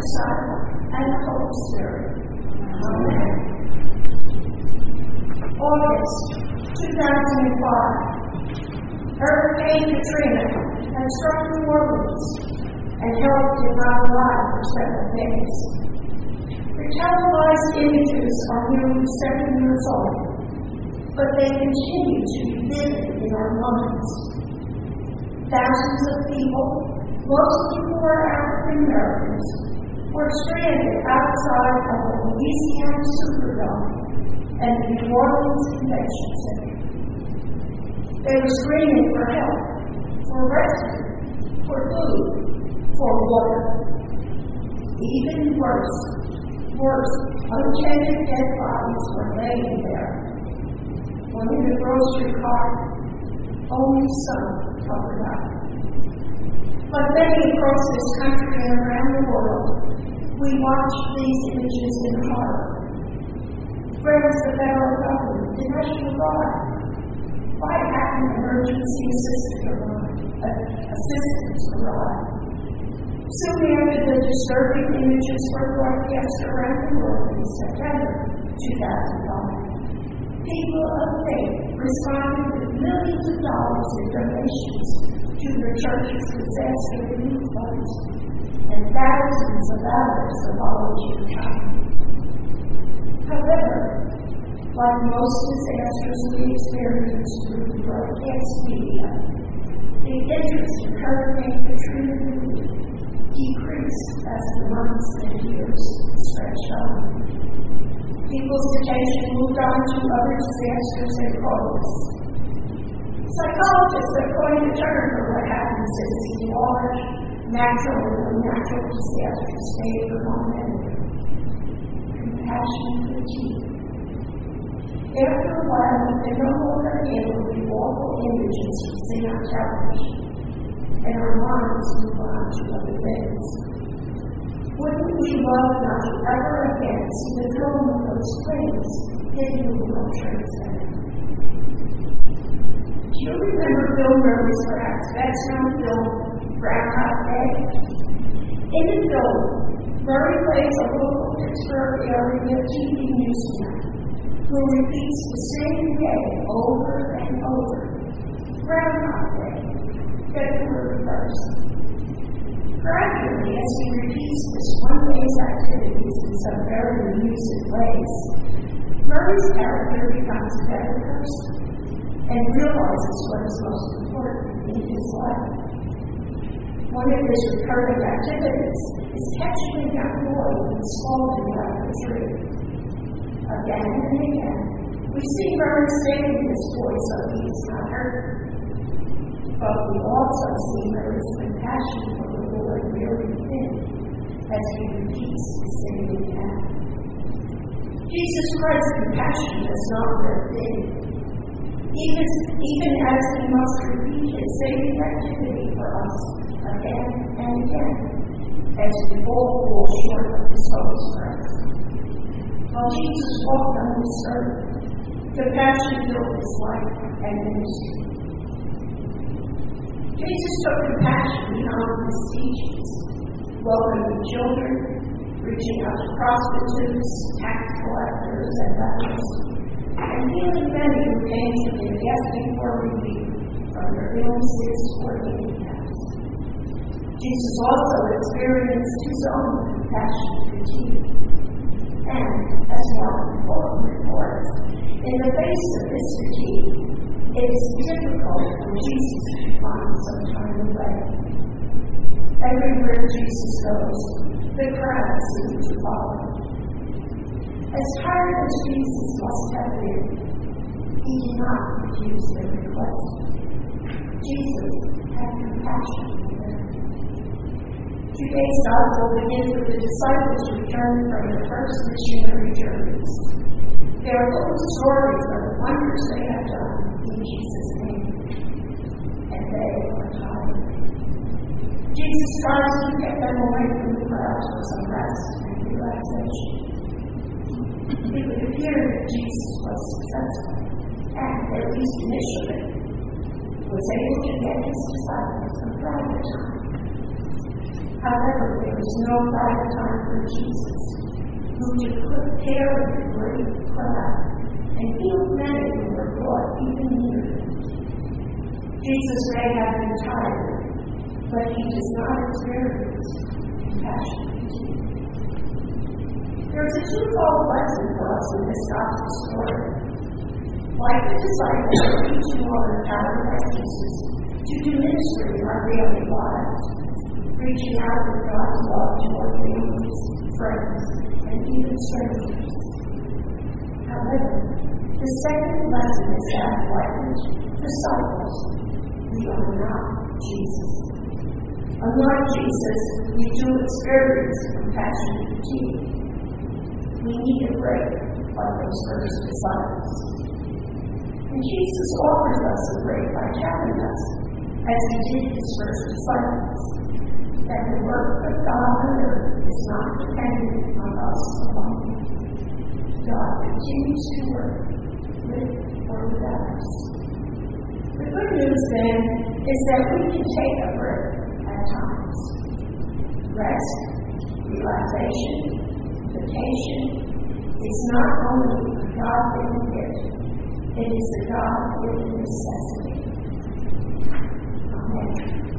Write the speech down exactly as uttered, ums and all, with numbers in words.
Son, and the Holy Spirit. Amen. August two thousand five. Hurricane Katrina had struck New Orleans and held devour life for several days. The televised images are nearly seven years old, but they continue to be vivid in our minds. Thousands of people, mostly poor African Americans, were stranded outside of the Louisiana Superdome and the New Orleans Convention Center. They were screaming for help, for rescue, for food, for water. Even worse, worse, untended dead bodies were laying there. One in the grocery cart, only some covered up. Like many across this country and around the world, we watch these images in horror. Where is the federal government, the National Guard? Why hadn't emergency assistance arrived? Uh, assistance arrived? Soon after the disturbing images were broadcast around the world in September two thousand five, people of faith responded with millions of dollars in donations to the church's disaster relief fund, and thousands of others have volunteered time. However, like most disasters we experience through the broadcast media, the interest in Hurricane Katrina relief decreased as the months and years stretched on. People's attention moved on to other disasters and causes. Psychologists have coined a term for what happens as these large, natural and unnatural disasters fade for momentum. Compassion fatigue. After a while, we can no longer handle the awful images we see on television, and our minds move on to other things. Wouldn't we love not to ever again see the film of those planes hitting the World Trade Center? Do you remember Bill Murray's perhaps best-known film, Groundhog Day? In the film, Murray plays a local Pittsburgh area T V newsman who repeats the same day over and over. Groundhog Day, February first. Gradually, as he repeats this one day's activities in some very amusing ways, Murray's character becomes a better person and realizes what is most important in his life. One of his recurring activities is catching a young boy who is falling out of a tree. Again and again, we see Murray saving this boy so he is not hurt. But we also see Murray's compassion for the boy really thin as he repeats the same again. Jesus Christ's compassion does not wear thin. Even, even as he must repeat his saving activity for us again and again, as we all fall short of his holy strength. While Jesus walked on this earth, compassion filled his life and ministry. Jesus took compassion beyond his teachings, welcoming children, reaching out to prostitutes, tax collectors, and lepers, and healing many who came to him asking for relief from their illnesses or handicaps. Jesus also experienced his own compassion fatigue. And, as one report reports, in the face of this fatigue, it is difficult for Jesus to find some time away. Everywhere Jesus goes, the crowds seem to follow. As tired as Jesus must have been, he did not refuse their request. Jesus had compassion for them. Today's gospel begins with the disciples returning from their first missionary journeys. They are little stories of the wonders they have done in Jesus' name, and they are tired. Jesus tries to get them away from the crowds for some rest and relaxation. It would appear that Jesus was successful, and at least initially, was able to get his disciples some private time. However, there is no better time for Jesus, who to prepare the great crowd and heal many who were brought even near him. Jesus may have been tired, but he does not experience compassion. There is a twofold lesson for us in this gospel story. Like the disciples are teaching all the power of Jesus to do ministry in our daily lives, reaching out with God's love to our families, friends, and even strangers. However, the second lesson is that, like the disciples, we are not Jesus. Unlike Jesus, we do experience compassion fatigue. We need a break like those first disciples. And Jesus offers us a break by telling us, as he did his first disciples, that the work of God on earth is not dependent on us alone. God continues to work with or without us. The good news, then, is that we can take a break at times. Rest, relaxation, vacation is not only a God-given gift, it is a God-given necessity. Amen.